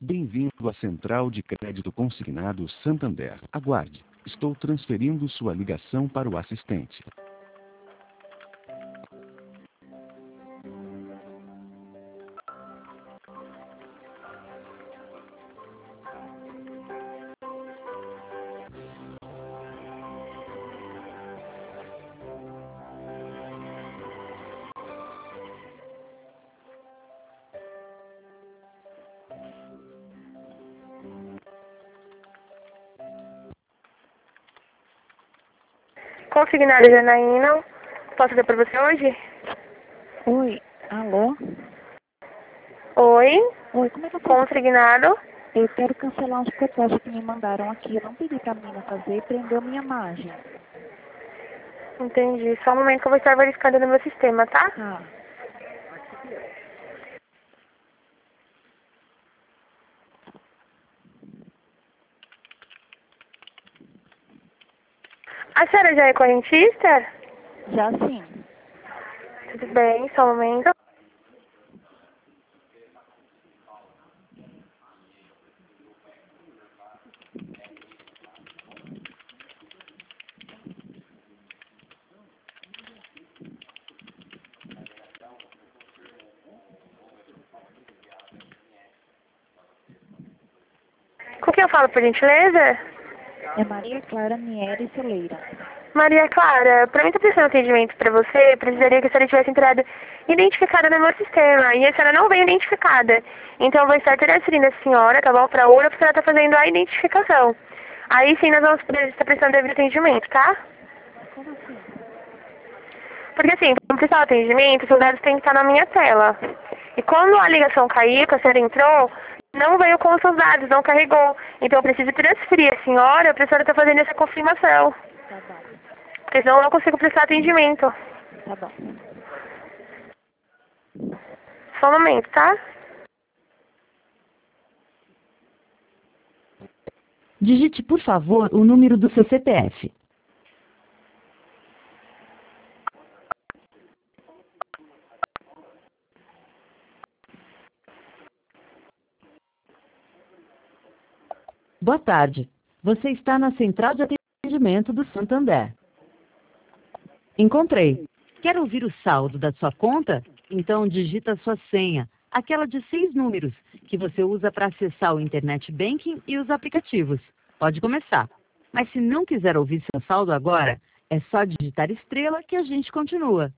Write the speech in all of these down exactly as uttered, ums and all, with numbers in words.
Bem-vindo à Central de Crédito Consignado Santander. Aguarde. Estou transferindo sua ligação para o assistente. Consignado Janaína, posso dar para você hoje? Oi, alô? Oi, Oi, como é que eu posso... consignado. Eu quero cancelar uns propostas que me mandaram aqui. Eu não pedi pra menina fazer e prendeu minha margem. Entendi, só um momento que eu vou estar verificando no meu sistema, tá? Tá. A senhora já é correntista? Já sim. Tudo bem, só um momento. Com quem eu falo, por gentileza? É Maria Clara Mieri Soleira. Maria Clara, para mim estar prestando atendimento para você, precisaria que a senhora tivesse entrado identificada no meu sistema. E a senhora não veio identificada. Então eu vou estar transferindo a senhora, tá bom? Para a URA, porque ela está fazendo a identificação. Aí sim nós vamos pre- estar prestando devido atendimento, tá? Como assim? Porque assim, para prestar o atendimento, os seus dados têm que estar na minha tela. E quando a ligação caiu, que a senhora entrou, não veio com os seus dados, não carregou. Então eu preciso transferir a senhora para a senhora estar fazendo essa confirmação. Tá bom. Porque senão eu não consigo prestar atendimento. Tá bom. Só um momento, tá? Digite, por favor, o número do seu C P F. Boa tarde. Você está na Central de Atendimento do Santander. Encontrei. Quer ouvir o saldo da sua conta? Então digita a sua senha, aquela de seis números, que você usa para acessar o Internet Banking e os aplicativos. Pode começar. Mas se não quiser ouvir seu saldo agora, é só digitar estrela que a gente continua.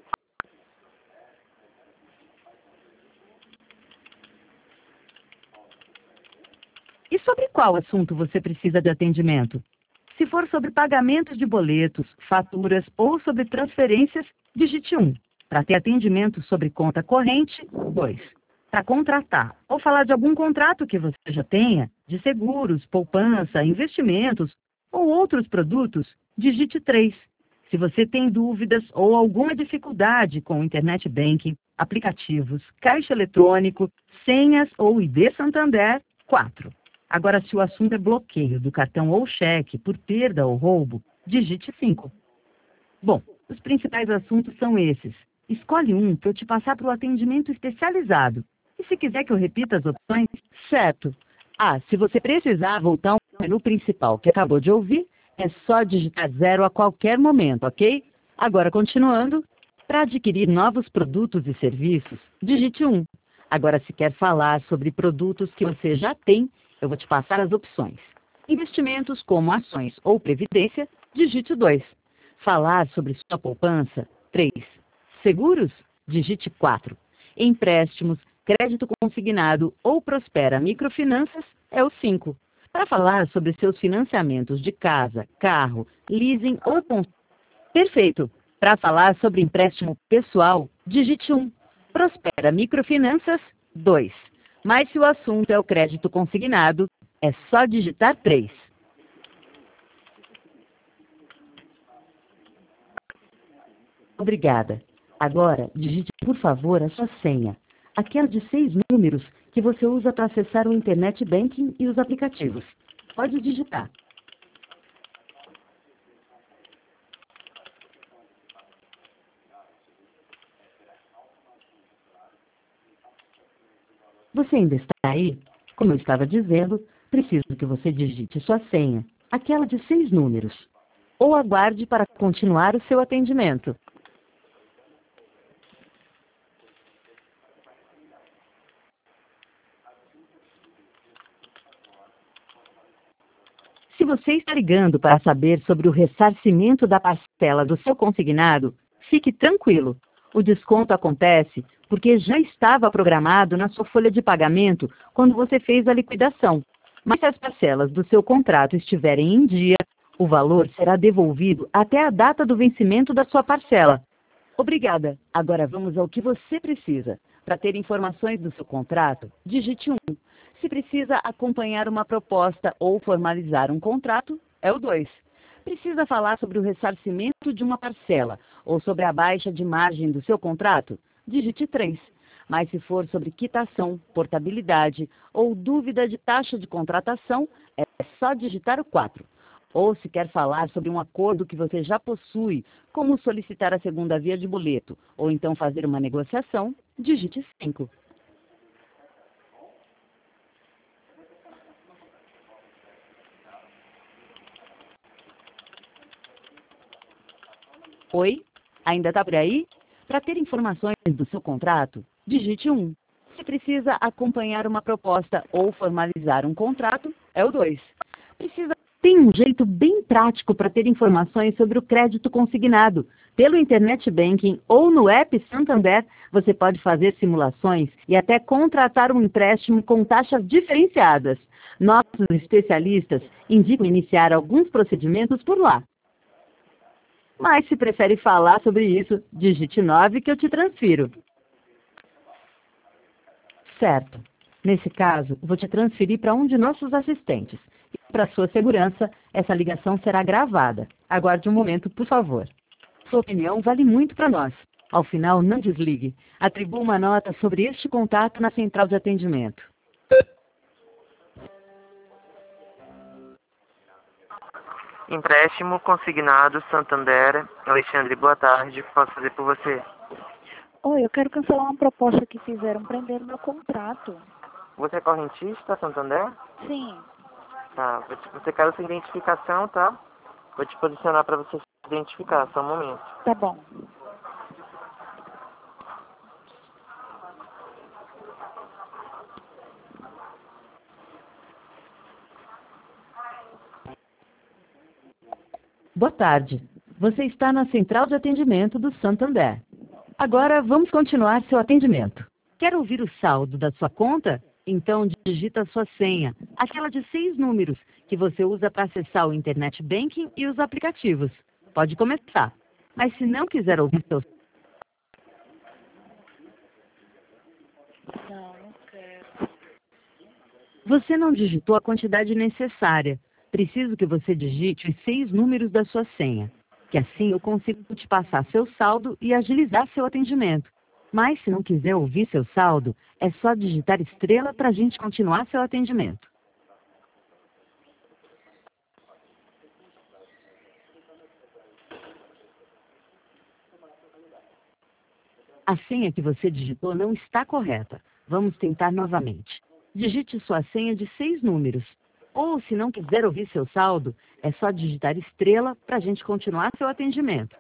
E sobre qual assunto você precisa de atendimento? Se for sobre pagamentos de boletos, faturas ou sobre transferências, digite um. Para ter atendimento sobre conta corrente, dois. Para contratar ou falar de algum contrato que você já tenha, de seguros, poupança, investimentos ou outros produtos, digite três. Se você tem dúvidas ou alguma dificuldade com o Internet Banking, aplicativos, caixa eletrônico, senhas ou I D Santander, quatro. Agora, se o assunto é bloqueio do cartão ou cheque por perda ou roubo, digite cinco. Bom, os principais assuntos são esses. Escolhe um para eu te passar para o atendimento especializado. E se quiser que eu repita as opções, certo. Ah, se você precisar voltar ao menu principal que acabou de ouvir, é só digitar zero a qualquer momento, ok? Agora, continuando, para adquirir novos produtos e serviços, digite um. Agora, se quer falar sobre produtos que você já tem, eu vou te passar as opções. Investimentos como ações ou previdência, digite dois. Falar sobre sua poupança, três. Seguros, digite quatro. Empréstimos, crédito consignado ou Prospera Microfinanças, é o cinco. Para falar sobre seus financiamentos de casa, carro, leasing ou... cons- Perfeito. Para falar sobre empréstimo pessoal, digite um. Prospera Microfinanças, dois. Mas se o assunto é o crédito consignado, é só digitar três. Obrigada. Agora, digite, por favor, a sua senha. Aquela de seis números que você usa para acessar o Internet Banking e os aplicativos. Pode digitar. Você ainda está aí? Como eu estava dizendo, preciso que você digite sua senha, aquela de seis números, ou aguarde para continuar o seu atendimento. Se você está ligando para saber sobre o ressarcimento da parcela do seu consignado, fique tranquilo. O desconto acontece porque já estava programado na sua folha de pagamento quando você fez a liquidação. Mas se as parcelas do seu contrato estiverem em dia, o valor será devolvido até a data do vencimento da sua parcela. Obrigada. Agora vamos ao que você precisa. Para ter informações do seu contrato, digite um. Se precisa acompanhar uma proposta ou formalizar um contrato, é o dois. Precisa falar sobre o ressarcimento de uma parcela ou sobre a baixa de margem do seu contrato, digite três. Mas se for sobre quitação, portabilidade ou dúvida de taxa de contratação, é só digitar o quatro. Ou se quer falar sobre um acordo que você já possui, como solicitar a segunda via de boleto, ou então fazer uma negociação, digite cinco. Oi? Ainda está por aí? Para ter informações do seu contrato, digite um. Se precisa acompanhar uma proposta ou formalizar um contrato, é o dois. Precisa Tem um jeito bem prático para ter informações sobre o crédito consignado. Pelo Internet Banking ou no app Santander, você pode fazer simulações e até contratar um empréstimo com taxas diferenciadas. Nossos especialistas indicam iniciar alguns procedimentos por lá. Mas se prefere falar sobre isso, digite nove que eu te transfiro. Certo. Nesse caso, vou te transferir para um de nossos assistentes. E para sua segurança, essa ligação será gravada. Aguarde um momento, por favor. Sua opinião vale muito para nós. Ao final, não desligue. Atribua uma nota sobre este contato na central de atendimento. Empréstimo consignado Santander. Alexandre, boa tarde. O que posso fazer por você? Oi, eu quero cancelar uma proposta que fizeram prender o meu contrato. Você é correntista, Santander? Sim. Tá. Você quer essa identificação, tá? Vou te posicionar para você se identificar. Só um momento. Tá bom. Boa tarde. Você está na central de atendimento do Santander. Agora vamos continuar seu atendimento. Quer ouvir o saldo da sua conta? Então digita a sua senha, aquela de seis números, que você usa para acessar o Internet Banking e os aplicativos. Pode começar. Mas se não quiser ouvir seu... Não, não quero. Você não digitou a quantidade necessária. Preciso que você digite os seis números da sua senha, que assim eu consigo te passar seu saldo e agilizar seu atendimento. Mas se não quiser ouvir seu saldo, é só digitar estrela para a gente continuar seu atendimento. A senha que você digitou não está correta. Vamos tentar novamente. Digite sua senha de seis números. Ou, se não quiser ouvir seu saldo, é só digitar estrela para a gente continuar seu atendimento.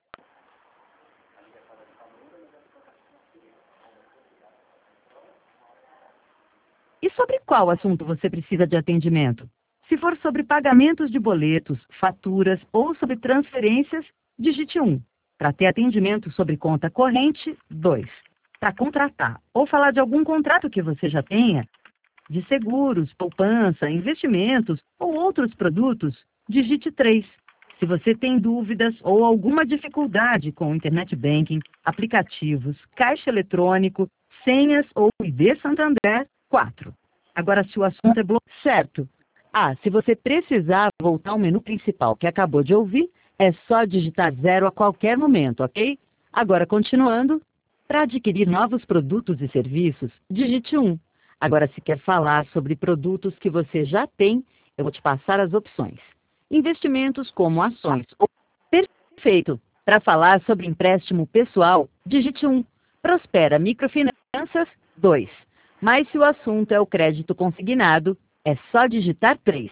E sobre qual assunto você precisa de atendimento? Se for sobre pagamentos de boletos, faturas ou sobre transferências, digite um. Para ter atendimento sobre conta corrente, dois. Para contratar ou falar de algum contrato que você já tenha, de seguros, poupança, investimentos ou outros produtos, digite três. Se você tem dúvidas ou alguma dificuldade com o Internet Banking, aplicativos, caixa eletrônico, senhas ou I D Santander, quatro. Agora, se o assunto é bloqueado, certo. Ah, se você precisar voltar ao menu principal que acabou de ouvir, é só digitar zero a qualquer momento, ok? Agora, continuando, para adquirir novos produtos e serviços, digite um. Agora, se quer falar sobre produtos que você já tem, eu vou te passar as opções. Investimentos como ações. Perfeito. Para falar sobre empréstimo pessoal, digite um. Prospera Microfinanças, dois. Mas se o assunto é o crédito consignado, é só digitar três.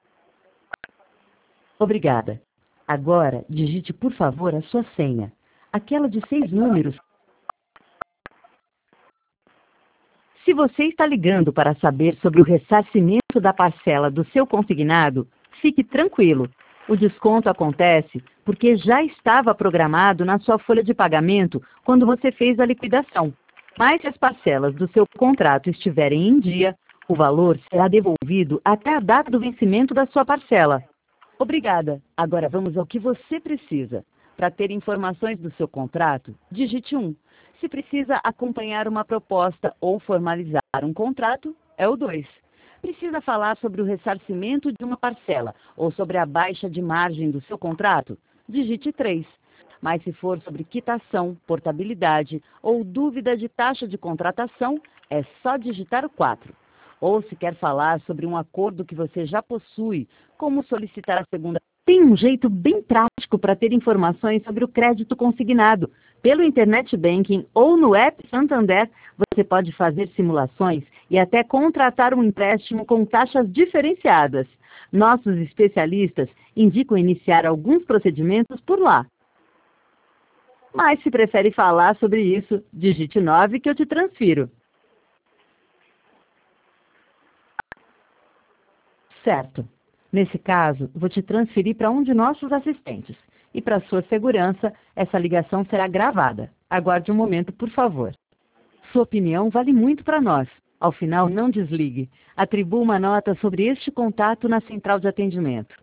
Obrigada. Agora, digite, por favor, a sua senha. Aquela de seis números. Se você está ligando para saber sobre o ressarcimento da parcela do seu consignado, fique tranquilo. O desconto acontece porque já estava programado na sua folha de pagamento quando você fez a liquidação. Mas se as parcelas do seu contrato estiverem em dia, o valor será devolvido até a data do vencimento da sua parcela. Obrigada. Agora vamos ao que você precisa. Para ter informações do seu contrato, digite um. Se precisa acompanhar uma proposta ou formalizar um contrato, é o dois. Precisa falar sobre o ressarcimento de uma parcela ou sobre a baixa de margem do seu contrato, digite três. Mas se for sobre quitação, portabilidade ou dúvida de taxa de contratação, é só digitar o quatro. Ou se quer falar sobre um acordo que você já possui, como solicitar a segunda. Tem um jeito bem prático para ter informações sobre o crédito consignado. Pelo Internet Banking ou no app Santander, você pode fazer simulações e até contratar um empréstimo com taxas diferenciadas. Nossos especialistas indicam iniciar alguns procedimentos por lá. Mas se prefere falar sobre isso, digite nove que eu te transfiro. Certo. Nesse caso, vou te transferir para um de nossos assistentes. E para sua segurança, essa ligação será gravada. Aguarde um momento, por favor. Sua opinião vale muito para nós. Ao final, não desligue. Atribua uma nota sobre este contato na central de atendimento.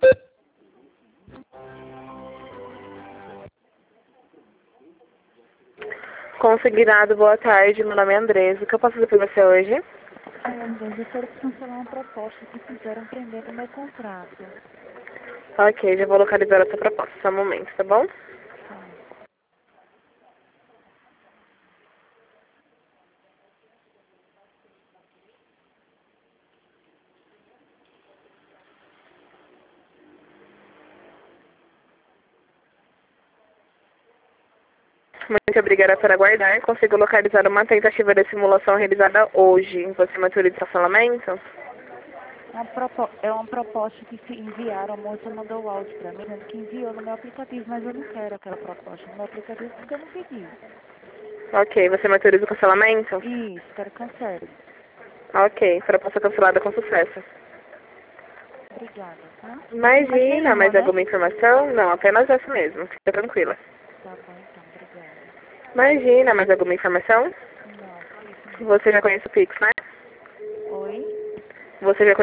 Consignado, boa tarde. Meu nome é Andresa. O que eu posso fazer para você hoje? Ai, Andrés, eu quero cancelar uma proposta que fizeram prender no meu contrato. Ok, já vou localizar a sua proposta. Só um momento, tá bom? Muito obrigada por aguardar. Consigo localizar uma tentativa de simulação realizada hoje. Você maturidade de estacionamento? Uma propo... É uma proposta que se enviaram, a moça mandou o áudio para mim, dizendo que enviou no meu aplicativo, mas eu não quero aquela proposta no meu aplicativo porque eu não pedi. Ok, você maturidade o cancelamento? Isso, quero cancele. Ok, proposta cancelada com sucesso. Obrigada, tá? Imagina, nenhuma, mais né? alguma informação? Não, apenas essa mesmo. Fica tranquila. Tá bom, então, obrigada. Imagina, mais alguma informação? Não, isso Você já conhece o Pix, né? não. Oi? Você já conhece